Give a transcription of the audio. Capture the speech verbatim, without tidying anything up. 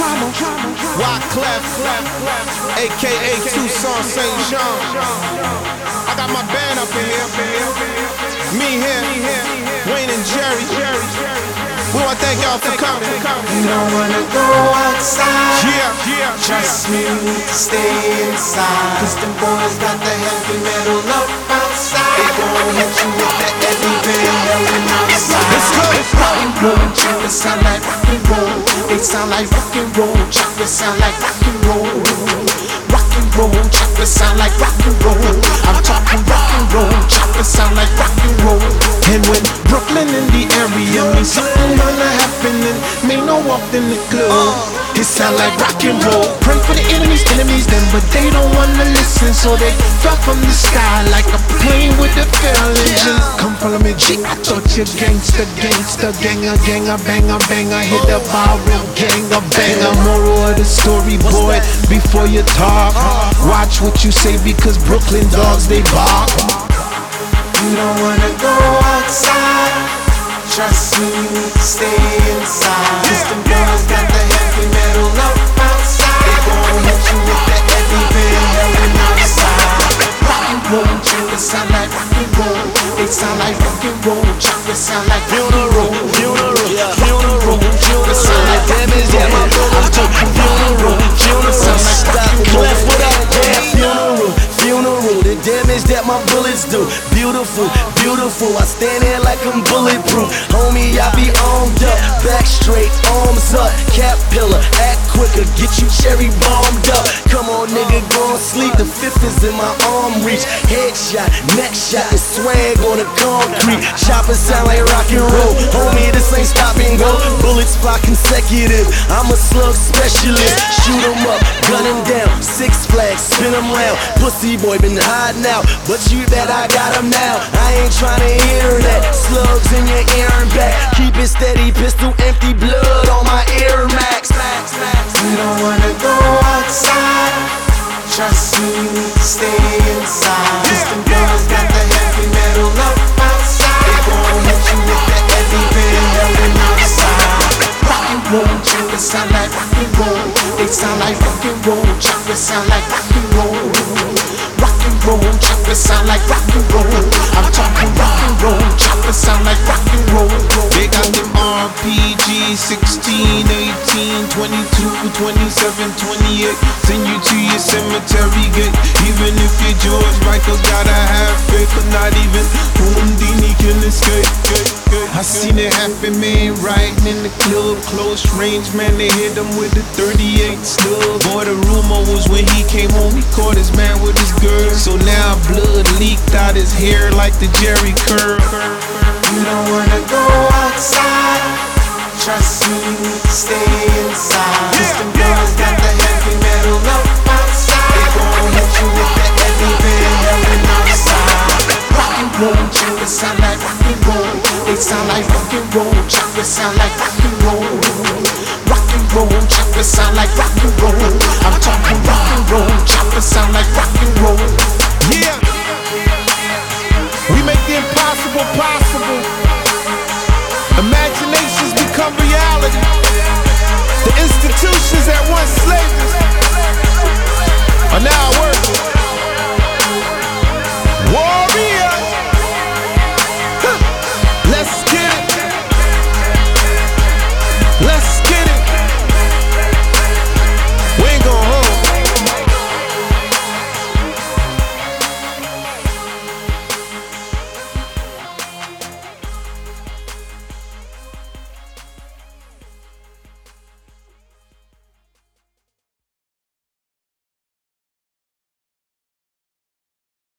Wyclef, aka Tucson Saint Jean. I got my band up in here. Me here, Wayne and Jerry. We wanna thank y'all for coming. You don't wanna go outside. Yeah, yeah. Trust me, you need to stay inside. Cause them boys got the heavy metal up outside. They gon' hit you with the heavy band yelling outside. Let's go. Rock and roll, chocolate sound like rock and roll. They sound like rock and roll, chocolate sound like rock and roll. Rock and roll, chocolate sound like rock and roll. I'm talking rock and roll, chocolate sound like rock and roll. And when Brooklyn in the area means something gonna happen, and may no walk in the club. It sound like rock and roll. Pray for the enemies, enemies them, but they don't wanna listen, so they fell from the sky like a plane with a fail engine. Come follow me, G. I thought you gangster, gangster, ganger, ganger, banger, banger. Hit the bar, real ganger, banger. Moral of the story, boy, before you talk, watch what you say because Brooklyn dogs they bark. You don't wanna go outside. Trust me, you need to stay inside. Cause them boys got the heavy metal up outside. They gon' hit you with the heavy band yelling outside. Rock and roll, chocolate sound like rock and roll. They sound like rock and roll, chocolate sound like funeral. Funeral, funeral, chocolate sound like rock and roll. I'm talking funeral, chocolate sound like rock and roll. What up, yeah, funeral, funeral. The damage that my bullets do. Beautiful, beautiful. I stand here like I'm bulletproof. Homie, I be armed up, back straight, arms up. Cap pillar, act quicker, get you cherry bombed up. Come on, nigga, go on sleep. The fifth is in my arm reach. Headshot, neck shot, and swag on the concrete. Choppers sound like rock and roll. Homie, this ain't stop and go. Bullets fly consecutive. I'm a slug specialist. Shoot 'em up, gun 'em down. Six flags, spin 'em round. Pussy boy been hiding out, but you bet I got 'em now. I ain't tryna hear that. Slugs in your ear and back. Keep it steady, pistol empty, blood on my ear max. You don't wanna go outside. Trust me, you need to stay inside. Cause them boys got the heavy metal up outside. They gon' hit you with the heavy band yelling outside. Rock and roll, chocolate sound like rock and roll. They sound like rock and roll, chocolate sound like rock and roll. Rock and roll, chocolate sound like rock and roll. I'm talking rock and roll, chocolate sound like rock and roll. They got them R P G sixteen, eighteen, twenty-two, twenty-seven, twenty-eight. Send you to your cemetery gate. Even if you're George Michael, gotta have faith, but not even Houdini can escape. I seen it happen, man, riding in the club, close range, man, they hit him with the thirty-eight slug. Boy, the rumor was when he came home, he caught his man with his girl. So now blood leaked out his hair like the Jerry curl. You don't wanna go outside. Trust me, you need to stay inside. Cause them boys got the heavy metal up outside. They gon' hit you with the heavy band yelling outside. Rock and roll, chocolate sound like rock and roll. They sound like rock and roll, chocolate sound like rock and roll. Rock and roll, chocolate sound like rock and roll. I'm talking rock and roll, chocolate sound like rock and roll. Yeah, we make the impossible possible.